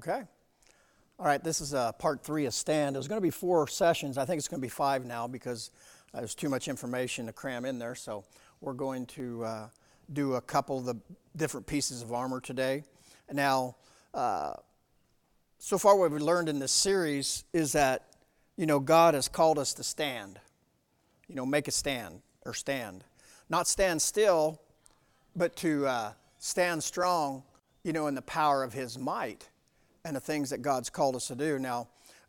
Okay. All right, this is part 3 of Stand. There's going to be 4 sessions. I think it's going to be 5 now because there's too much information to cram in there. So we're going to do a couple of the different pieces of armor today. Now, so far what we've learned in this series is that, God has called us to stand. Make a stand or stand. Not stand still, but to stand strong, in the power of His might and the things that God's called us to do. Now,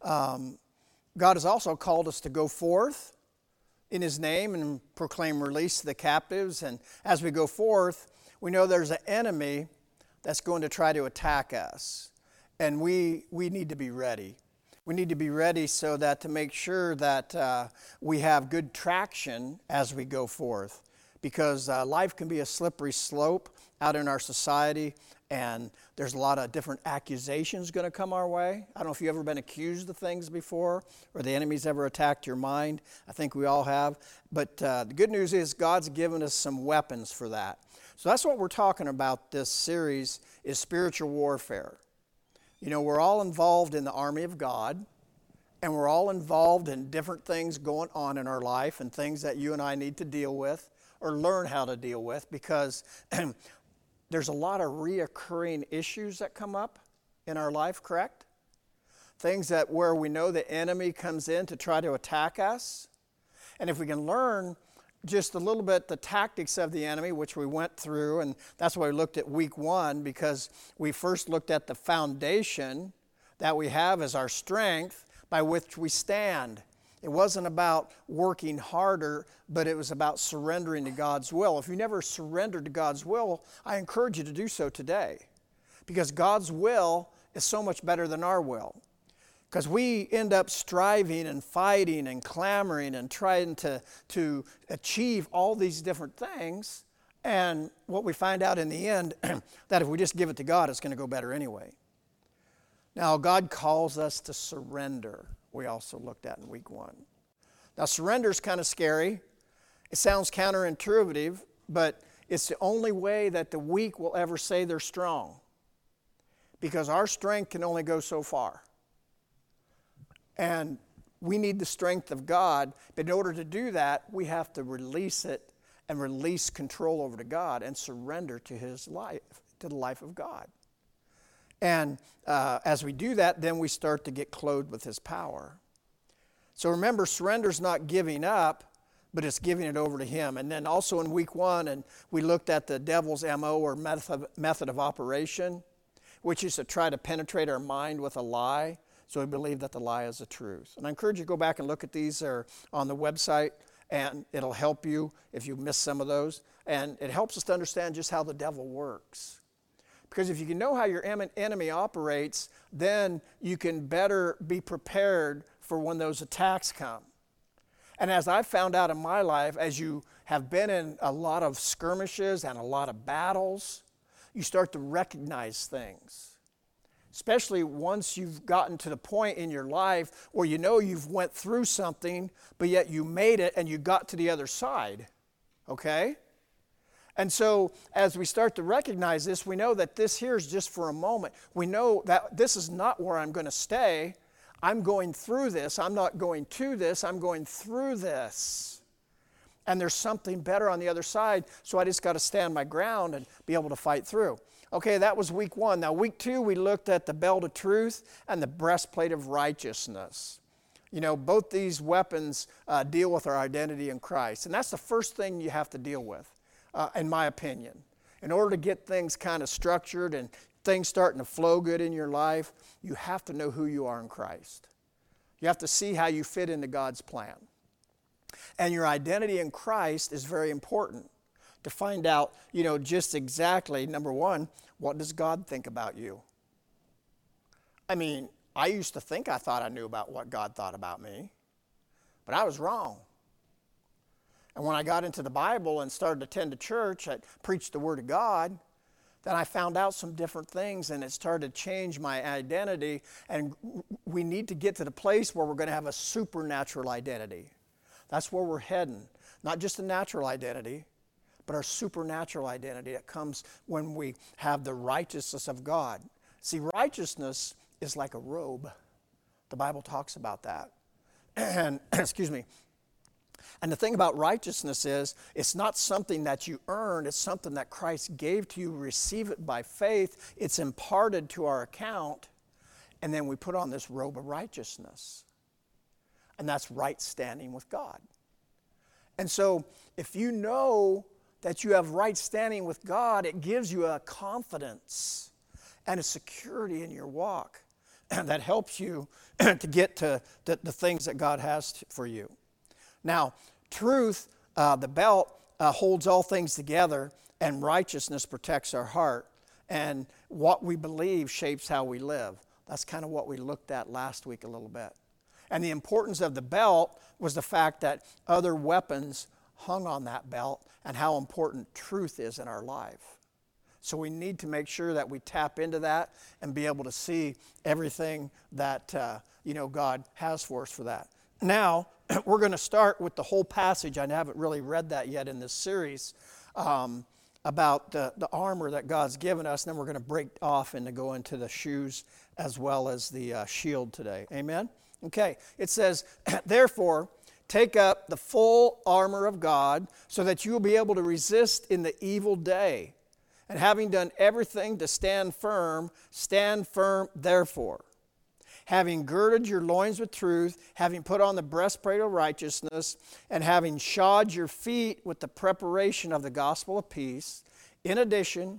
God has also called us to go forth in His name and proclaim release to the captives. And as we go forth, we know there's an enemy that's going to try to attack us. And we need to be ready. We need to be ready so that to make sure that we have good traction as we go forth. Because life can be a slippery slope out in our society, and there's a lot of different accusations going to come our way. I don't know if you've ever been accused of things before, or the enemy's ever attacked your mind. I think we all have. But the good news is God's given us some weapons for that. So that's what we're talking about this series, is spiritual warfare. We're all involved in the army of God, and we're all involved in different things going on in our life and things that you and I need to deal with or learn how to deal with, because there's a lot of reoccurring issues that come up in our life, correct? Things that where we know the enemy comes in to try to attack us. And if we can learn just a little bit the tactics of the enemy, which we went through, and that's why we looked at week 1, because we first looked at the foundation that we have as our strength by which we stand. It wasn't about working harder, but it was about surrendering to God's will. If you never surrendered to God's will, I encourage you to do so today, because God's will is so much better than our will. Because we end up striving and fighting and clamoring and trying to achieve all these different things. And what we find out in the end, that if we just give it to God, it's going to go better anyway. Now, God calls us to surrender. We also looked at in week 1. Now, surrender is kind of scary. It sounds counterintuitive, but it's the only way that the weak will ever say they're strong. Because our strength can only go so far. And we need the strength of God, but in order to do that, we have to release it and release control over to God and surrender to His life, to the life of God. And as we do that, then we start to get clothed with His power. So remember, surrender is not giving up, but it's giving it over to Him. And then also in week 1, and we looked at the devil's MO, or method of operation, which is to try to penetrate our mind with a lie. So we believe that the lie is the truth. And I encourage you to go back and look at these. They're on the website, and it'll help you if you miss some of those. And it helps us to understand just how the devil works. Because if you can know how your enemy operates, then you can better be prepared for when those attacks come. And as I've found out in my life, as you have been in a lot of skirmishes and a lot of battles, you start to recognize things. Especially once you've gotten to the point in your life where you've went through something, but yet you made it and you got to the other side, okay? And so as we start to recognize this, we know that this here is just for a moment. We know that this is not where I'm going to stay. I'm going through this. I'm not going to this. I'm going through this. And there's something better on the other side, so I just got to stand my ground and be able to fight through. Okay, that was week 1. Now, week 2, we looked at the belt of truth and the breastplate of righteousness. Both these weapons deal with our identity in Christ. And that's the first thing you have to deal with, in my opinion. In order to get things kind of structured and things starting to flow good in your life, you have to know who you are in Christ. You have to see how you fit into God's plan. And your identity in Christ is very important. To find out, just exactly, number 1, what does God think about you? I mean, I used to think I thought I knew about what God thought about me, but I was wrong. And when I got into the Bible and started to attend a church that preached the Word of God, then I found out some different things, and it started to change my identity. And we need to get to the place where we're going to have a supernatural identity. That's where we're heading. Not just a natural identity, but our supernatural identity that comes when we have the righteousness of God. See, righteousness is like a robe. The Bible talks about that. And, excuse me. And the thing about righteousness is, it's not something that you earn, it's something that Christ gave to you. Receive it by faith. It's imparted to our account, and then we put on this robe of righteousness. And that's right standing with God. And so, if you know that you have right standing with God, it gives you a confidence and a security in your walk that helps you to get to the things that God has for you. Now, truth, the belt, holds all things together, and righteousness protects our heart. And what we believe shapes how we live. That's kind of what we looked at last week a little bit. And the importance of the belt was the fact that other weapons hung on that belt and how important truth is in our life. So we need to make sure that we tap into that and be able to see everything that God has for us for that. Now, we're going to start with the whole passage. I haven't really read that yet in this series about the armor that God's given us. And then we're going to break off and to go into the shoes as well as the shield today. Amen? Okay. It says, therefore, take up the full armor of God so that you will be able to resist in the evil day. And having done everything to stand firm therefore. Having girded your loins with truth, having put on the breastplate of righteousness, and having shod your feet with the preparation of the gospel of peace. In addition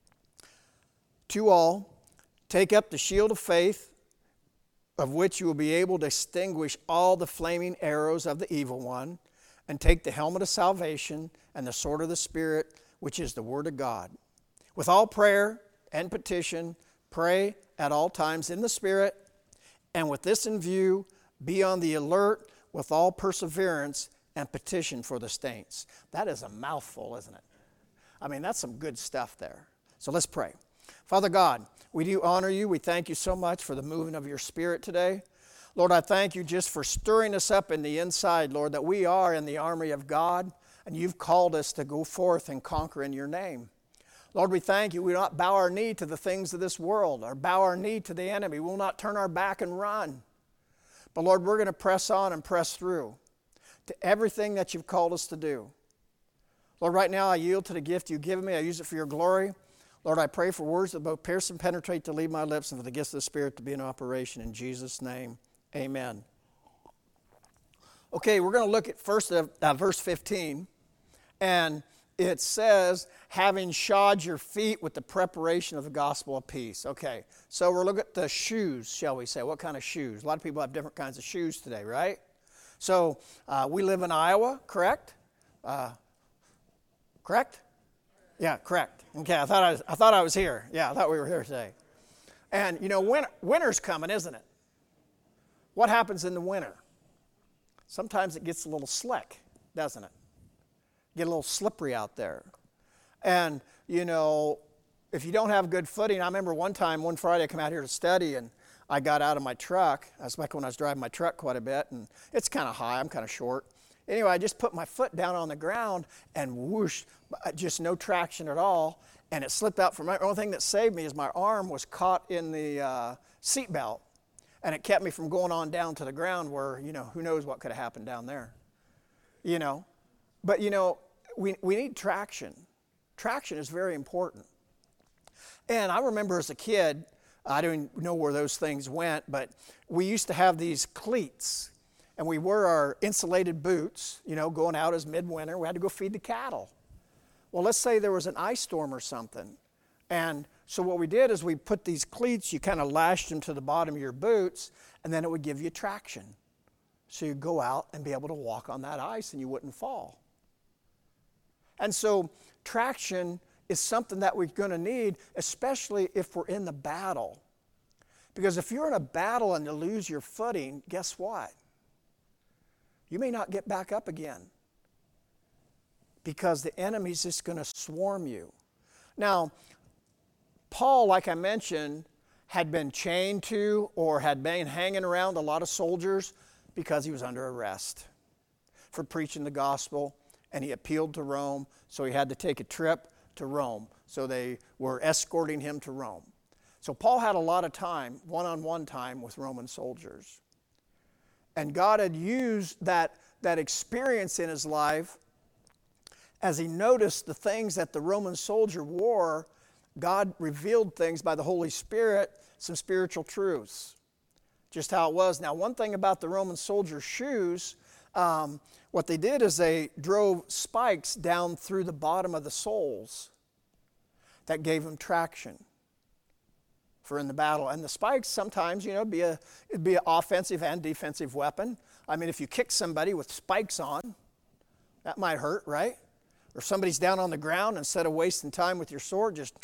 to all, take up the shield of faith, of which you will be able to extinguish all the flaming arrows of the evil one, and take the helmet of salvation and the sword of the Spirit, which is the word of God. With all prayer and petition, pray at all times in the Spirit, and with this in view, be on the alert with all perseverance and petition for the saints. That is a mouthful, isn't it? I mean, that's some good stuff there. So let's pray. Father God, we do honor you. We thank you so much for the moving of your Spirit today. Lord, I thank you just for stirring us up in the inside, Lord, that we are in the army of God, and you've called us to go forth and conquer in your name. Lord, we thank you. We will not bow our knee to the things of this world or bow our knee to the enemy. We will not turn our back and run. But Lord, we're going to press on and press through to everything that you've called us to do. Lord, right now I yield to the gift you've given me. I use it for your glory. Lord, I pray for words that both pierce and penetrate to leave my lips and for the gifts of the Spirit to be in operation. In Jesus' name, amen. Okay, we're going to look at first verse 15. And it says, having shod your feet with the preparation of the gospel of peace. Okay, so we're looking at the shoes, shall we say. What kind of shoes? A lot of people have different kinds of shoes today, right? So we live in Iowa, correct? Correct? Yeah, correct. Okay, I thought I was here. Yeah, I thought we were here today. And, winter's coming, isn't it? What happens in the winter? Sometimes it gets a little slick, doesn't it? Get a little slippery out there. And, if you don't have good footing, I remember one Friday I come out here to study and I got out of my truck. That's back when I was driving my truck quite a bit, and it's kind of high, I'm kind of short. Anyway, I just put my foot down on the ground and whoosh, just no traction at all, and it slipped out from my, the only thing that saved me is my arm was caught in the seat belt, and it kept me from going on down to the ground where, who knows what could have happened down there, But, we need traction. Traction is very important. And I remember as a kid, I don't know where those things went, but we used to have these cleats. And we wore our insulated boots, going out as midwinter. We had to go feed the cattle. Well, let's say there was an ice storm or something. And so what we did is we put these cleats, you kind of lashed them to the bottom of your boots, and then it would give you traction. So you'd go out and be able to walk on that ice and you wouldn't fall. And so traction is something that we're going to need, especially if we're in the battle. Because if you're in a battle and you lose your footing, guess what? You may not get back up again. Because the enemy's just going to swarm you. Now, Paul, like I mentioned, had been chained to or had been hanging around a lot of soldiers because he was under arrest for preaching the gospel. And he appealed to Rome, so he had to take a trip to Rome. So they were escorting him to Rome. So Paul had a lot of time, one-on-one time with Roman soldiers. And God had used that experience in his life as he noticed the things that the Roman soldier wore. God revealed things by the Holy Spirit, some spiritual truths, just how it was. Now, one thing about the Roman soldier's shoes, what they did is they drove spikes down through the bottom of the soles that gave them traction for in the battle. And the spikes sometimes, it'd be an offensive and defensive weapon. I mean, if you kick somebody with spikes on, that might hurt, right? Or somebody's down on the ground, instead of wasting time with your sword, just,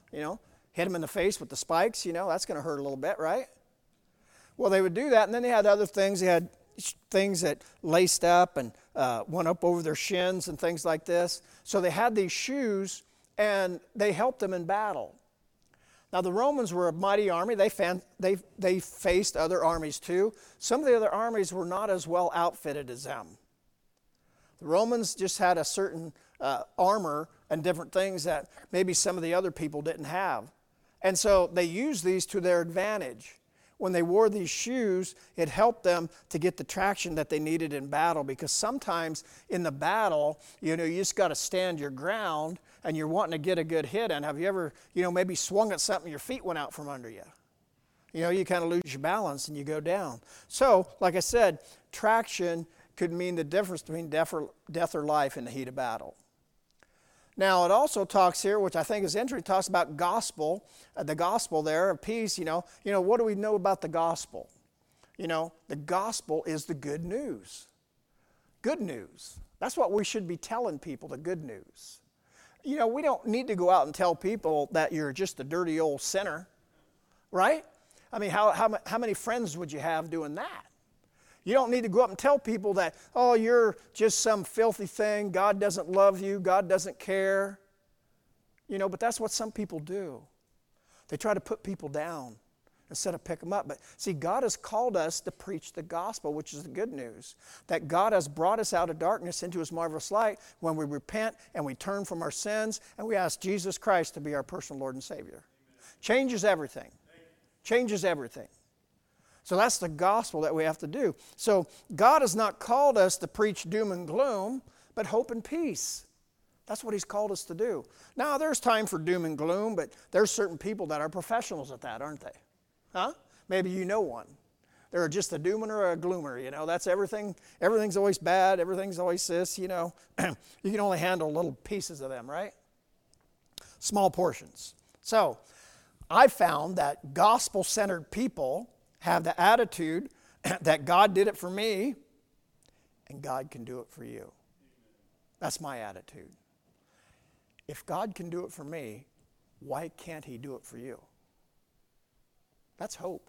hit them in the face with the spikes, that's going to hurt a little bit, right? Well, they would do that, and then they had other things. They had things that laced up and went up over their shins and things like this. So they had these shoes, and they helped them in battle. Now, the Romans were a mighty army. They faced other armies too. Some of the other armies were not as well outfitted as them. The Romans just had a certain armor and different things that maybe some of the other people didn't have. And so they used these to their advantage. When they wore these shoes, it helped them to get the traction that they needed in battle, because sometimes in the battle, you just got to stand your ground and you're wanting to get a good hit in. Have you ever, maybe swung at something, your feet went out from under you? You kind of lose your balance and you go down. So, like I said, traction could mean the difference between death or life in the heat of battle. Now, it also talks here, which I think is interesting, it talks about gospel, the gospel there of peace. What do we know about the gospel? The gospel is the good news. Good news. That's what we should be telling people, the good news. We don't need to go out and tell people that you're just a dirty old sinner, right? I mean, how many friends would you have doing that? You don't need to go up and tell people that, oh, you're just some filthy thing. God doesn't love you. God doesn't care. But that's what some people do. They try to put people down instead of pick them up. But see, God has called us to preach the gospel, which is the good news. That God has brought us out of darkness into his marvelous light when we repent and we turn from our sins and we ask Jesus Christ to be our personal Lord and Savior. Changes everything. Changes everything. So that's the gospel that we have to do. So God has not called us to preach doom and gloom, but hope and peace. That's what he's called us to do. Now, there's time for doom and gloom, but there's certain people that are professionals at that, aren't they? Huh? Maybe you know one. They're just a doomer or a gloomer, that's everything. Everything's always bad. Everything's always this, You can only handle little pieces of them, right? Small portions. So I found that gospel-centered people have the attitude that God did it for me and God can do it for you. That's my attitude. If God can do it for me, why can't he do it for you? That's hope.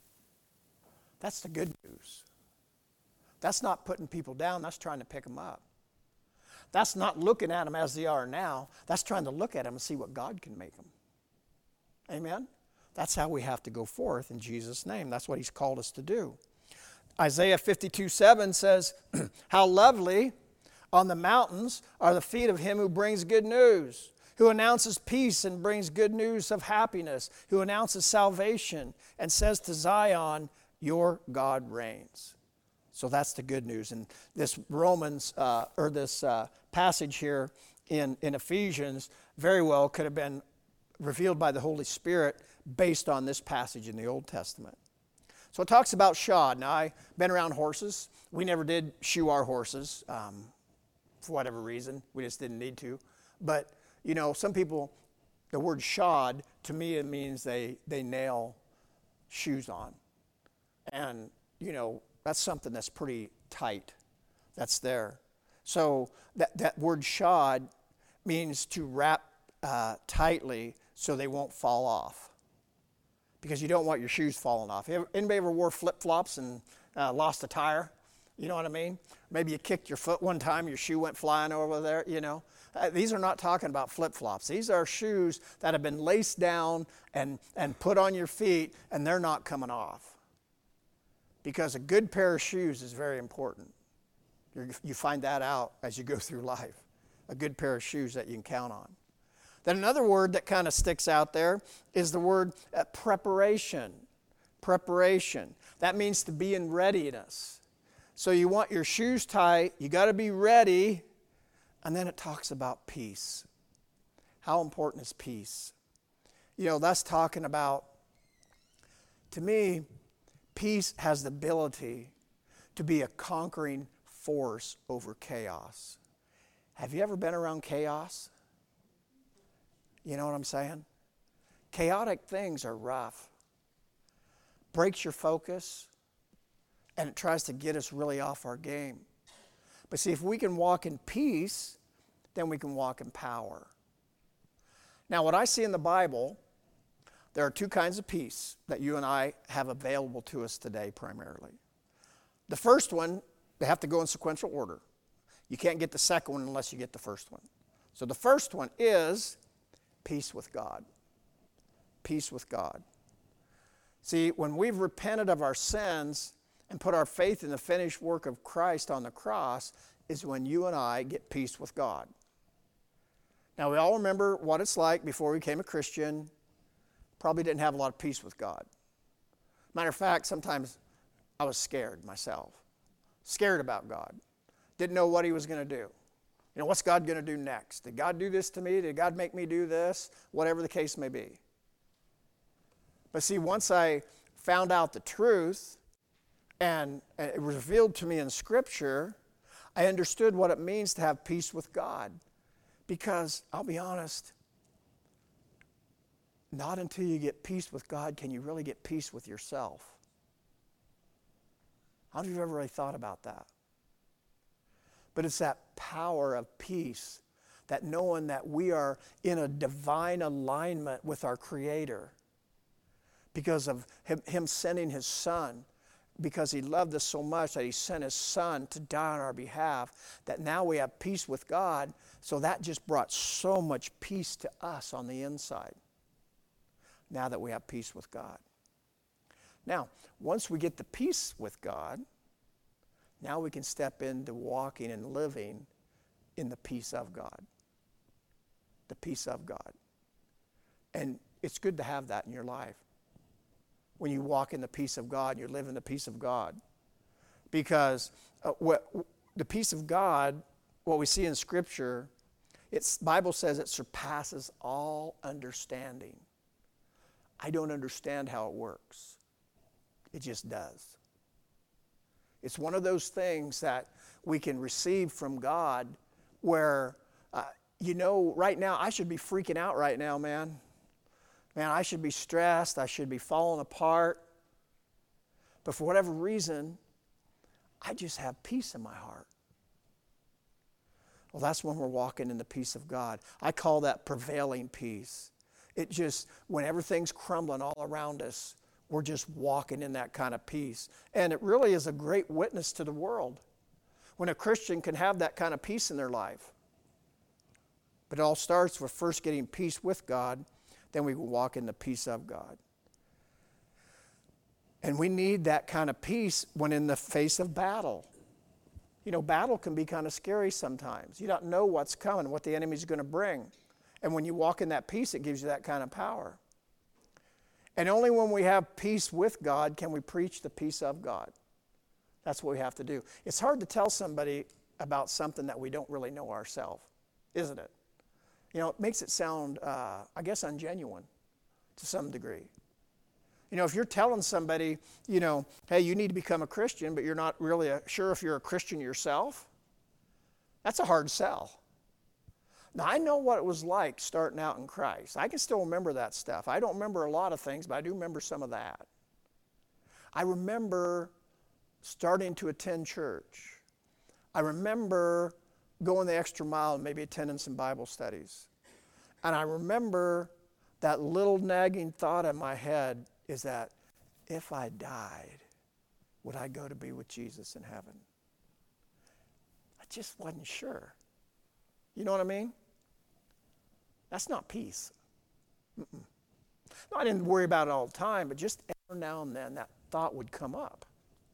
That's the good news. That's not putting people down. That's trying to pick them up. That's not looking at them as they are now. That's trying to look at them and see what God can make them. Amen? That's how we have to go forth in Jesus' name. That's what he's called us to do. Isaiah 52:7 says, how lovely on the mountains are the feet of him who brings good news, who announces peace and brings good news of happiness, who announces salvation and says to Zion, your God reigns. So that's the good news. And this passage here in Ephesians very well could have been revealed by the Holy Spirit based on this passage in the Old Testament. So it talks about shod. Now, I've been around horses. We never did shoe our horses for whatever reason. We just didn't need to. But, some people, the word shod, to me, it means they nail shoes on. And, that's something that's pretty tight. That's there. So that word shod means to wrap tightly so they won't fall off. Because you don't want your shoes falling off. Anybody ever wore flip-flops and lost a tire? You know what I mean? Maybe you kicked your foot one time, your shoe went flying over there, These are not talking about flip-flops. These are shoes that have been laced down and put on your feet, and they're not coming off. Because a good pair of shoes is very important. You find that out as you go through life. A good pair of shoes that you can count on. Then another word that kind of sticks out there is the word preparation. Preparation. That means to be in readiness. So you want your shoes tight, you got to be ready, and then it talks about peace. How important is peace? You know, that's talking about, to me, peace has the ability to be a conquering force over chaos. Have you ever been around chaos? You know what I'm saying? Chaotic things are rough. Breaks your focus, and it tries to get us really off our game. But see, if we can walk in peace, then we can walk in power. Now, what I see in the Bible, there are two kinds of peace that you and I have available to us today primarily. The first one, they have to go in sequential order. You can't get the second one unless you get the first one. So the first one is peace with God. Peace with God. See, when we've repented of our sins and put our faith in the finished work of Christ on the cross, is when you and I get peace with God. Now, we all remember what it's like before we became a Christian. Probably didn't have a lot of peace with God. Matter of fact, sometimes I was scared myself. Scared about God. Didn't know what he was going to do. You know, what's God going to do next? Did God do this to me? Did God make me do this? Whatever the case may be. But see, once I found out the truth and it was revealed to me in Scripture, I understood what it means to have peace with God. Because, I'll be honest, not until you get peace with God can you really get peace with yourself. How have you ever really thought about that? But it's that power of peace, that knowing that we are in a divine alignment with our Creator because of Him sending His Son, because He loved us so much that He sent His Son to die on our behalf, that now we have peace with God. So that just brought so much peace to us on the inside, now that we have peace with God. Now, once we get the peace with God, now we can step into walking and living in the peace of God. The peace of God. And it's good to have that in your life. When you walk in the peace of God, you live in the peace of God. Because the peace of God, what we see in Scripture, the Bible says it surpasses all understanding. I don't understand how it works. It just does. It's one of those things that we can receive from God where, right now, I should be freaking out right now, man. Man, I should be stressed. I should be falling apart. But for whatever reason, I just have peace in my heart. Well, that's when we're walking in the peace of God. I call that prevailing peace. It just, when everything's crumbling all around us, we're just walking in that kind of peace. And it really is a great witness to the world when a Christian can have that kind of peace in their life. But it all starts with first getting peace with God, then we will walk in the peace of God. And we need that kind of peace when in the face of battle. You know, battle can be kind of scary sometimes. You don't know what's coming, what the enemy's going to bring. And when you walk in that peace, it gives you that kind of power. And only when we have peace with God can we preach the peace of God. That's what we have to do. It's hard to tell somebody about something that we don't really know ourselves, isn't it? You know, it makes it sound, ungenuine to some degree. You know, if you're telling somebody, hey, you need to become a Christian, but you're not really sure if you're a Christian yourself, that's a hard sell. Now, I know what it was like starting out in Christ. I can still remember that stuff. I don't remember a lot of things, but I do remember some of that. I remember starting to attend church. I remember going the extra mile and maybe attending some Bible studies. And I remember that little nagging thought in my head is that if I died, would I go to be with Jesus in heaven? I just wasn't sure. You know what I mean? That's not peace. Mm-mm. No, I didn't worry about it all the time, but just every now and then that thought would come up.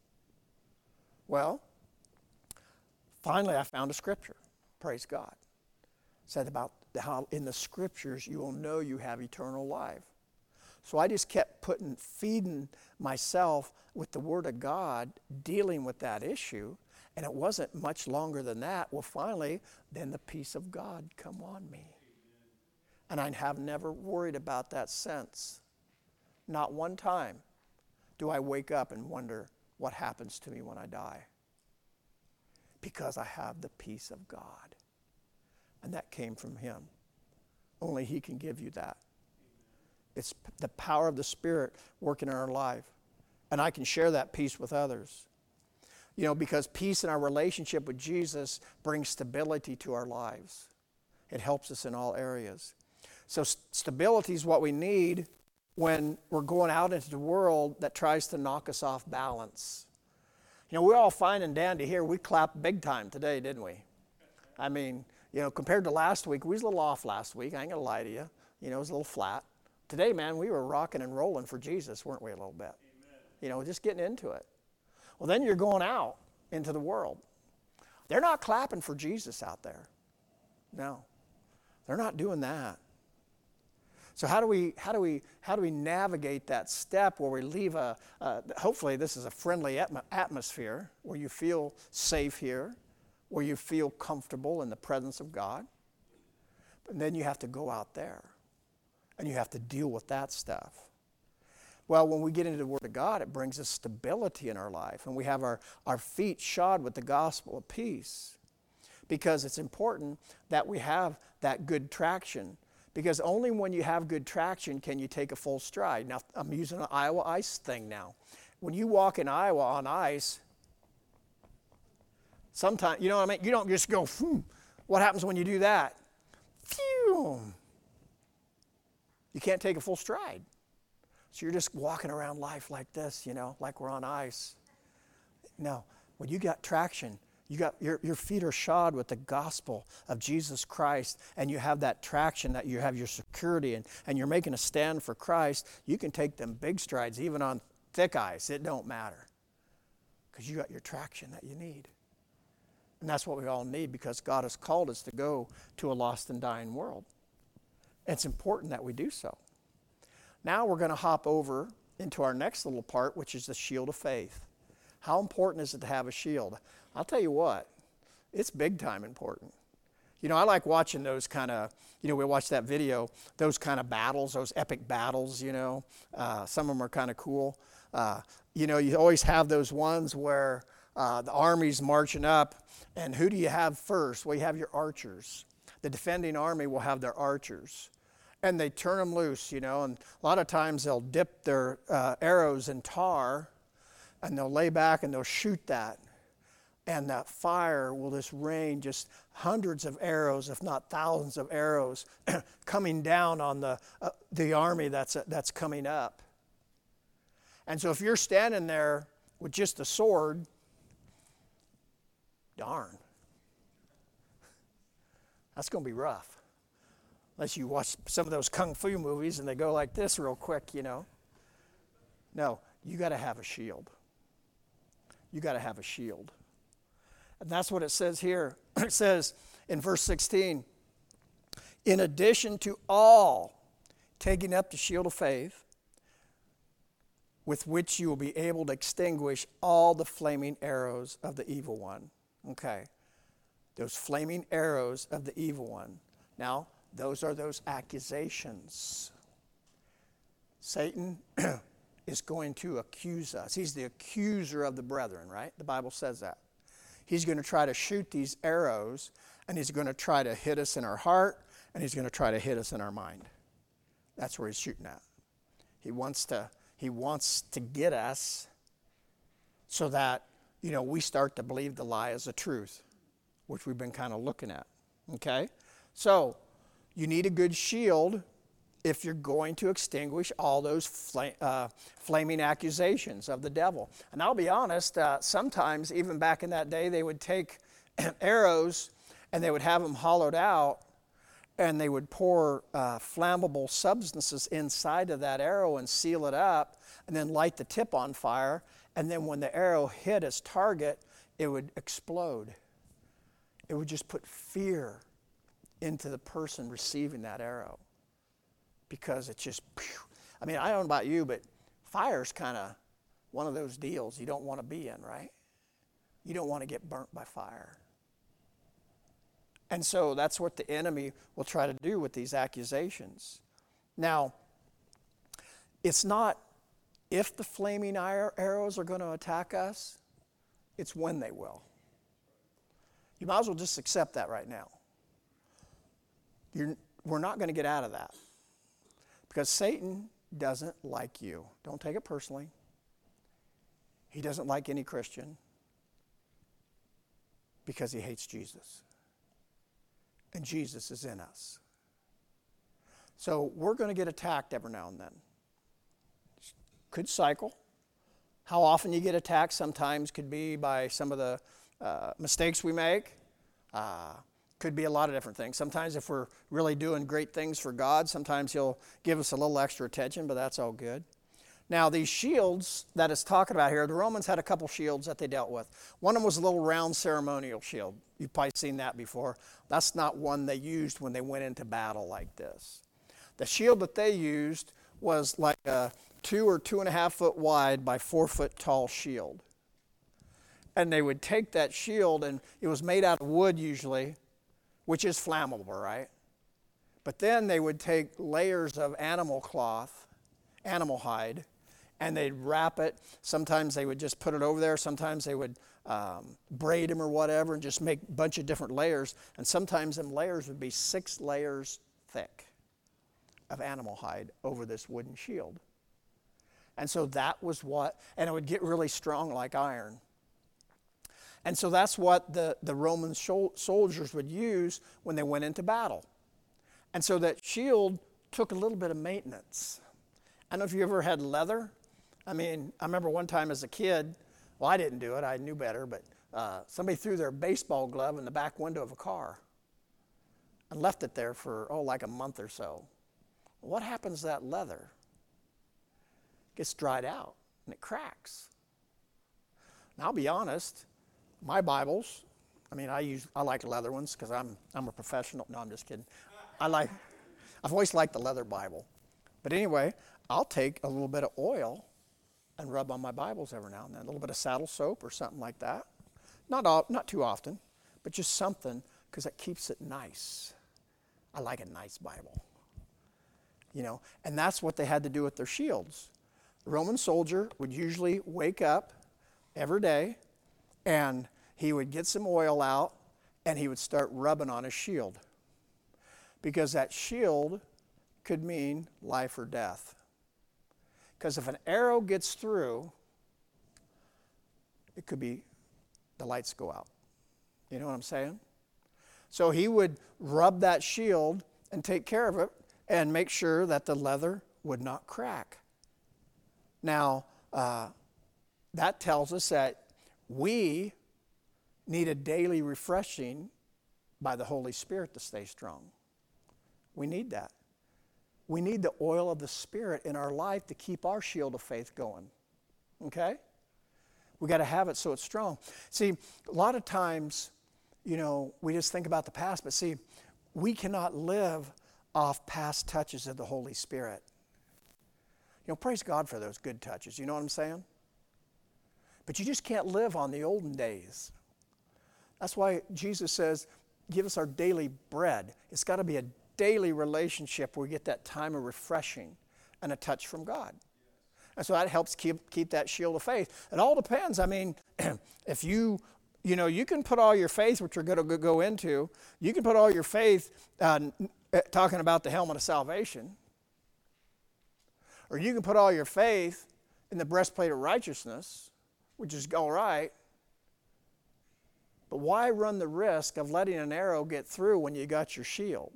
Well, finally I found a scripture, praise God. It said about how in the scriptures you will know you have eternal life. So I just kept feeding myself with the Word of God, dealing with that issue. And it wasn't much longer than that. Well, finally, then the peace of God come on me. And I have never worried about that since. Not one time do I wake up and wonder what happens to me when I die. Because I have the peace of God. And that came from Him. Only He can give you that. It's the power of the Spirit working in our life. And I can share that peace with others. You know, because peace in our relationship with Jesus brings stability to our lives. It helps us in all areas. So stability is what we need when we're going out into the world that tries to knock us off balance. You know, we're all fine and dandy here. We clapped big time today, didn't we? I mean, you know, compared to last week, we was a little off last week. I ain't gonna lie to you. You know, it was a little flat. Today, man, we were rocking and rolling for Jesus, weren't we, a little bit? Amen. You know, just getting into it. Well, then you're going out into the world. They're not clapping for Jesus out there. No, they're not doing that. So how do we navigate that step where we leave hopefully this is a friendly atmosphere where you feel safe here, where you feel comfortable in the presence of God. But then you have to go out there and you have to deal with that stuff. Well, when we get into the Word of God, it brings us stability in our life. And we have our feet shod with the gospel of peace. Because it's important that we have that good traction. Because only when you have good traction can you take a full stride. Now, I'm using an Iowa ice thing now. When you walk in Iowa on ice, sometimes, you know what I mean? You don't just go, phew. What happens when you do that? Phew. You can't take a full stride. So you're just walking around life like this, you know, like we're on ice. No, when you got traction, you got your feet are shod with the gospel of Jesus Christ, and you have that traction, that you have your security, and you're making a stand for Christ, you can take them big strides, even on thick ice. It don't matter. Because you got your traction that you need. And that's what we all need, because God has called us to go to a lost and dying world. It's important that we do so. Now we're going to hop over into our next little part, which is the shield of faith. How important is it to have a shield? I'll tell you what, it's big time important. You know, I like watching those kind of, you know, we watch that video, those kind of battles, those epic battles, you know. Some of them are kind of cool. You know, you always have those ones where the army's marching up, and who do you have first? Well, you have your archers. The defending army will have their archers. And they turn them loose, you know, and a lot of times they'll dip their arrows in tar, and they'll lay back and they'll shoot that. And that fire will just rain just hundreds of arrows, if not thousands of arrows, coming down on the army that's coming up. And so if you're standing there with just a sword, darn, that's going to be rough. Unless you watch some of those kung fu movies and they go like this real quick, you know. No, you got to have a shield. You got to have a shield. And that's what it says here. It says in verse 16, in addition to all taking up the shield of faith, with which you will be able to extinguish all the flaming arrows of the evil one. Okay. Those flaming arrows of the evil one. Now, those are those accusations. Satan is going to accuse us. He's the accuser of the brethren, right? The Bible says that. He's going to try to shoot these arrows, and he's going to try to hit us in our heart, and he's going to try to hit us in our mind. That's where he's shooting at. He wants to get us so that, you know, we start to believe the lie as a truth, which we've been kind of looking at. Okay? So, you need a good shield if you're going to extinguish all those flaming accusations of the devil. And I'll be honest, sometimes, even back in that day, they would take arrows and they would have them hollowed out, and they would pour flammable substances inside of that arrow and seal it up, and then light the tip on fire, and then when the arrow hit its target, it would explode. It would just put fear into the person receiving that arrow. Because it's just, I mean, I don't know about you, but fire's kind of one of those deals you don't want to be in, right? You don't want to get burnt by fire. And so that's what the enemy will try to do with these accusations. Now, it's not if the flaming arrows are going to attack us, it's when they will. You might as well just accept that right now. We're not going to get out of that. Because Satan doesn't like you. Don't take it personally. He doesn't like any Christian because he hates Jesus. And Jesus is in us. So we're going to get attacked every now and then. Could cycle. How often you get attacked sometimes could be by some of the mistakes we make. Could be a lot of different things. Sometimes if we're really doing great things for God, sometimes he'll give us a little extra attention, but that's all good. Now, these shields that it's talking about here, the Romans had a couple shields that they dealt with. One of them was a little round ceremonial shield. You've probably seen that before. That's not one they used when they went into battle like this. The shield that they used was like a 2 or 2.5 foot wide by 4 foot tall shield. And they would take that shield, and it was made out of wood usually, which is flammable, right? But then they would take layers of animal cloth, animal hide, and they'd wrap it. Sometimes they would just put it over there. Sometimes they would braid them or whatever and just make a bunch of different layers. And sometimes them layers would be 6 layers thick of animal hide over this wooden shield. And so that was and it would get really strong like iron. And so that's what the Roman soldiers would use when they went into battle. And so that shield took a little bit of maintenance. I don't know if you ever had leather. I mean, I remember one time as a kid, well, I didn't do it, I knew better, but somebody threw their baseball glove in the back window of a car and left it there for, like a month or so. What happens to that leather? It gets dried out and it cracks. Now, I'll be honest, my Bibles, I mean, I like leather ones because I'm a professional. No, I'm just kidding. I've always liked the leather Bible. But anyway, I'll take a little bit of oil and rub on my Bibles every now and then. A little bit of saddle soap or something like that. Not too often, but just something because it keeps it nice. I like a nice Bible. You know, and that's what they had to do with their shields. The Roman soldier would usually wake up every day and he would get some oil out and he would start rubbing on his shield. Because that shield could mean life or death. Because if an arrow gets through, it could be the lights go out. You know what I'm saying? So he would rub that shield and take care of it and make sure that the leather would not crack. Now, that tells us that we need a daily refreshing by the Holy Spirit to stay strong. We need that. We need the oil of the Spirit in our life to keep our shield of faith going. Okay? We got to have it so it's strong. See, a lot of times, you know, we just think about the past, but see, we cannot live off past touches of the Holy Spirit. You know, praise God for those good touches. You know what I'm saying? But you just can't live on the olden days. That's why Jesus says, give us our daily bread. It's got to be a daily relationship where we get that time of refreshing and a touch from God. And so that helps keep that shield of faith. It all depends. I mean, if you can put all your faith, which we're going to go into, you can put all your faith talking about the helmet of salvation. Or you can put all your faith in the breastplate of righteousness, which is all right. But why run the risk of letting an arrow get through when you got your shield?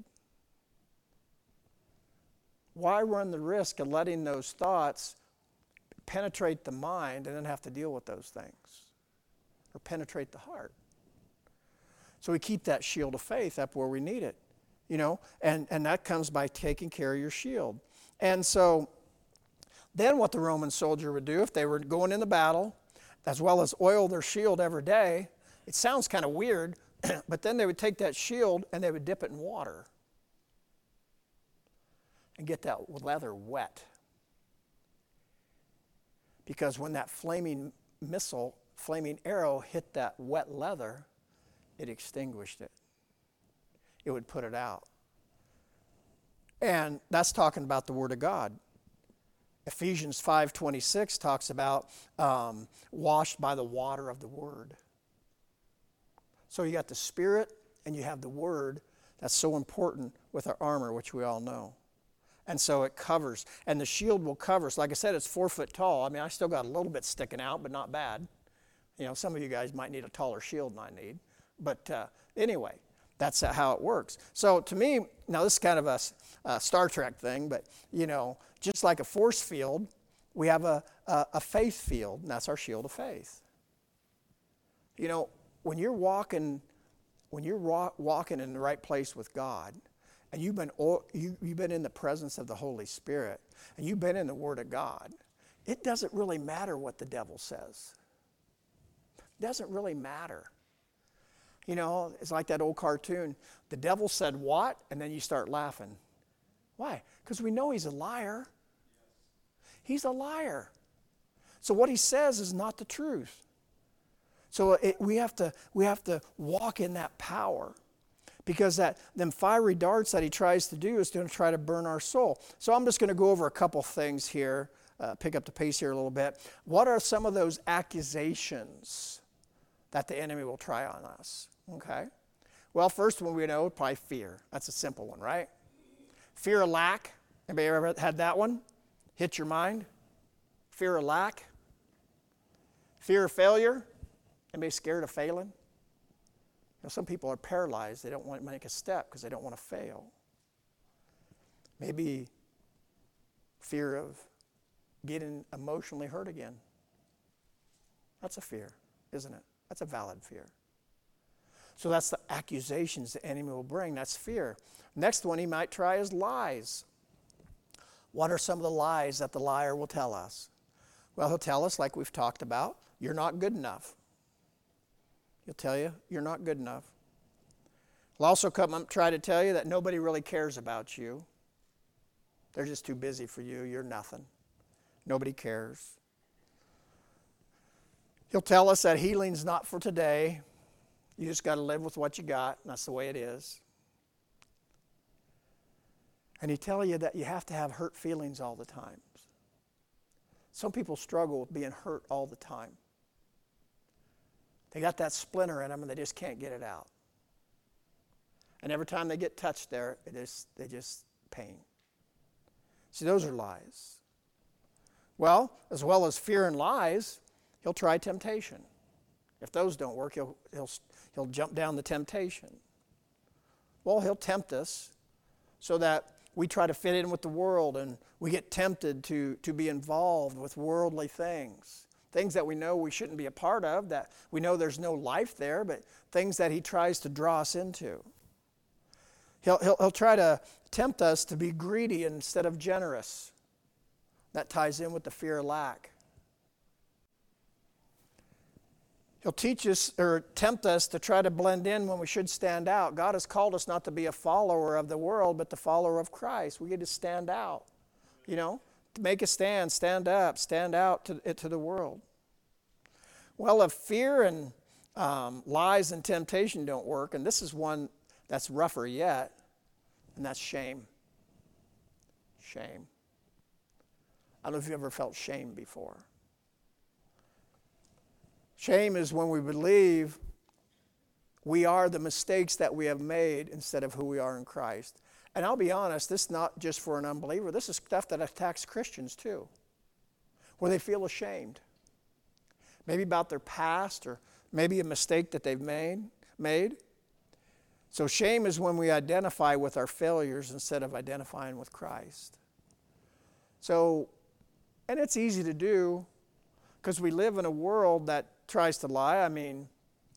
Why run the risk of letting those thoughts penetrate the mind and then have to deal with those things? Or penetrate the heart? So we keep that shield of faith up where we need it, you know, and that comes by taking care of your shield. And so then what the Roman soldier would do if they were going into battle, as well as oil their shield every day, it sounds kind of weird, But then they would take that shield and they would dip it in water and get that leather wet. Because when that flaming missile, flaming arrow hit that wet leather, it extinguished it. It would put it out. And that's talking about the Word of God. Ephesians 5:26 talks about washed by the water of the Word. So you got the Spirit and you have the Word. That's so important with our armor, which we all know. And so it covers. And the shield will cover. So like I said, it's 4 foot tall. I mean, I still got a little bit sticking out, but not bad. You know, some of you guys might need a taller shield than I need. But anyway, that's how it works. So to me, now this is kind of a Star Trek thing, but, you know, just like a force field, we have a faith field, and that's our shield of faith. You know, when you're walking in the right place with God, and you've been in the presence of the Holy Spirit, and you've been in the Word of God, it doesn't really matter what the devil says. It doesn't really matter. You know, it's like that old cartoon. The devil said what? And then you start laughing. Why? Because we know he's a liar. He's a liar. So what he says is not the truth. So we have to walk in that power, because them fiery darts that he tries to do is going to try to burn our soul. So I'm just going to go over a couple things here, pick up the pace here a little bit. What are some of those accusations that the enemy will try on us? Okay. Well, first one we know, probably fear. That's a simple one, right? Fear of lack. Anybody ever had that one hit your mind? Fear of lack. Fear of failure. Anybody scared of failing? You know, some people are paralyzed. They don't want to make a step because they don't want to fail. Maybe fear of getting emotionally hurt again. That's a fear, isn't it? That's a valid fear. So that's the accusations the enemy will bring. That's fear. Next one he might try is lies. What are some of the lies that the liar will tell us? Well, he'll tell us, like we've talked about, you're not good enough. He'll tell you, you're not good enough. He'll also come up and try to tell you that nobody really cares about you. They're just too busy for you. You're nothing. Nobody cares. He'll tell us that healing's not for today. You just got to live with what you got, and that's the way it is. And he'll tell you that you have to have hurt feelings all the time. Some people struggle with being hurt all the time. They got that splinter in them and they just can't get it out. And every time they get touched there, they just pain. See, those are lies. Well as fear and lies, he'll try temptation. If those don't work, he'll jump down the temptation. Well, he'll tempt us so that we try to fit in with the world and we get tempted to be involved with worldly things. Things that we know we shouldn't be a part of, that we know there's no life there, but things that he tries to draw us into. He'll try to tempt us to be greedy instead of generous. That ties in with the fear of lack. He'll teach us or tempt us to try to blend in when we should stand out. God has called us not to be a follower of the world, but the follower of Christ. We get to stand out, you know. To make a stand up, stand out to the world. Well, if fear and lies and temptation don't work, and this is one that's rougher yet, and that's shame. Shame. I don't know if you've ever felt shame before. Shame is when we believe we are the mistakes that we have made instead of who we are in Christ. And I'll be honest, this is not just for an unbeliever. This is stuff that attacks Christians too, where they feel ashamed. Maybe about their past or maybe a mistake that they've made. So shame is when we identify with our failures instead of identifying with Christ. So, and it's easy to do because we live in a world that tries to lie. I mean,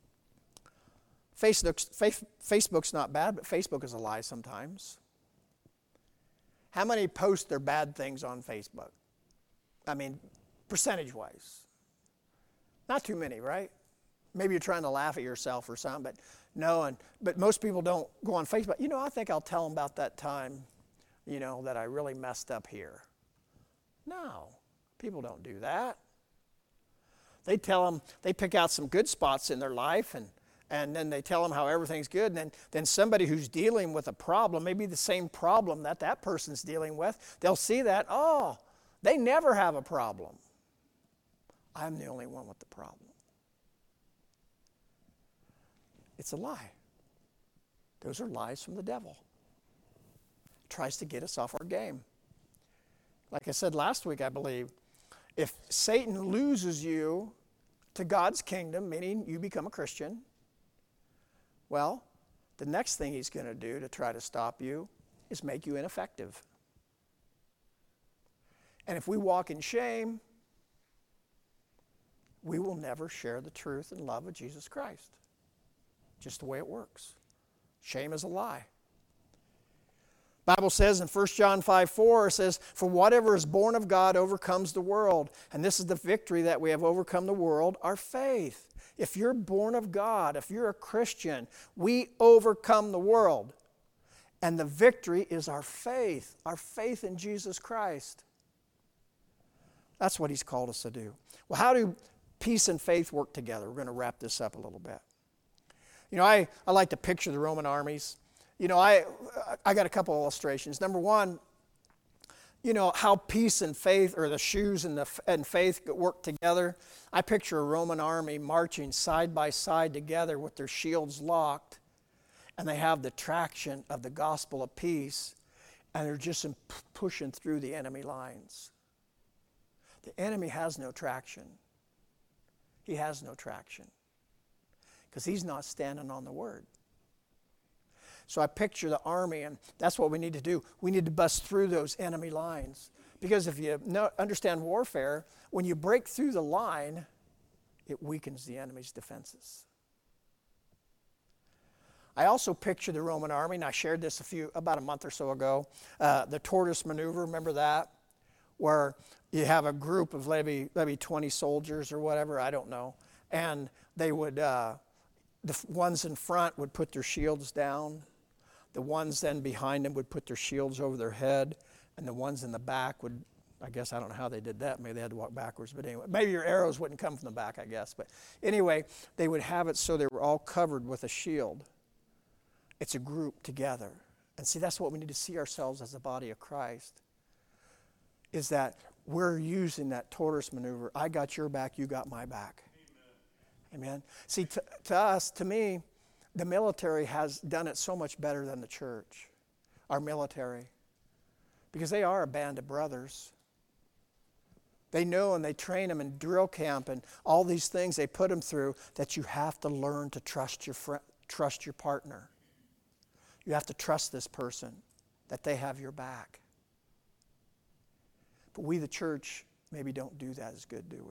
Facebook's not bad, but Facebook is a lie sometimes. How many post their bad things on Facebook? I mean, percentage-wise. Not too many, right? Maybe you're trying to laugh at yourself or something, but no. But most people don't go on Facebook. I think I'll tell them about that time, that I really messed up here. No, people don't do that. They tell them, they pick out some good spots in their life, and then they tell them how everything's good. And then somebody who's dealing with a problem, maybe the same problem that person's dealing with, they'll see that, oh, they never have a problem. I'm the only one with the problem. It's a lie. Those are lies from the devil. It tries to get us off our game. Like I said last week, I believe, if Satan loses you to God's kingdom, meaning you become a Christian, well, the next thing he's going to do to try to stop you is make you ineffective. And if we walk in shame, we will never share the truth and love of Jesus Christ. Just the way it works. Shame is a lie. The Bible says in 1 John 5:4, it says, "For whatever is born of God overcomes the world. And this is the victory that we have overcome the world, our faith." If you're born of God, if you're a Christian, we overcome the world. And the victory is our faith in Jesus Christ. That's what he's called us to do. Well, how do peace and faith work together? We're going to wrap this up a little bit. I like to picture the Roman armies. I got a couple illustrations. Number one, how peace and faith, or the shoes and faith work together. I picture a Roman army marching side by side together with their shields locked, and they have the traction of the gospel of peace, and they're just pushing through the enemy lines. The enemy has no traction. He has no traction because he's not standing on the word. So I picture the army, and that's what we need to do. We need to bust through those enemy lines. Because if you understand warfare, when you break through the line, it weakens the enemy's defenses. I also picture the Roman army, and I shared this about a month or so ago, the tortoise maneuver, remember that? Where you have a group of maybe 20 soldiers or whatever, I don't know, and they would, the ones in front would put their shields down. The ones then behind them would put their shields over their head, and the ones in the back would, I don't know how they did that. Maybe they had to walk backwards, but anyway. Maybe your arrows wouldn't come from the back, I guess. But anyway, they would have it so they were all covered with a shield. It's a group together. And see, that's what we need to see ourselves as the body of Christ, is that we're using that tortoise maneuver. I got your back, you got my back. Amen. See, to me, the military has done it so much better than the church, our military, because they are a band of brothers. They know, and they train them in drill camp and all these things they put them through, that you have to learn to trust your partner. You have to trust this person, that they have your back. But we, the church, maybe don't do that as good, do we?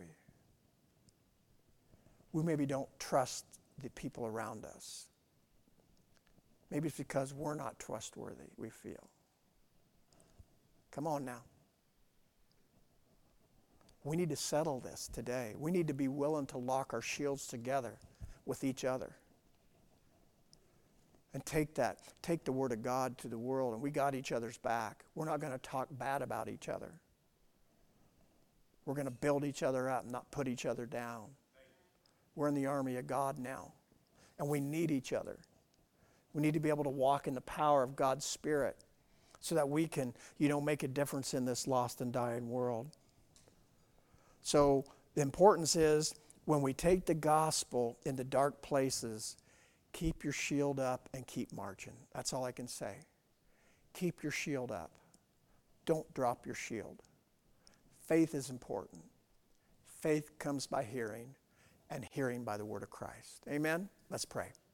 We maybe don't trust the people around us. Maybe it's because we're not trustworthy, we feel. Come on now. We need to settle this today. We need to be willing to lock our shields together with each other. And take the word of God to the world, and we got each other's back. We're not going to talk bad about each other. We're going to build each other up, not put each other down. We're in the army of God now, and we need each other. We need to be able to walk in the power of God's Spirit so that we can, make a difference in this lost and dying world. So the importance is, when we take the gospel into dark places, keep your shield up and keep marching. That's all I can say. Keep your shield up. Don't drop your shield. Faith is important. Faith comes by hearing, and hearing by the word of Christ. Amen? Let's pray.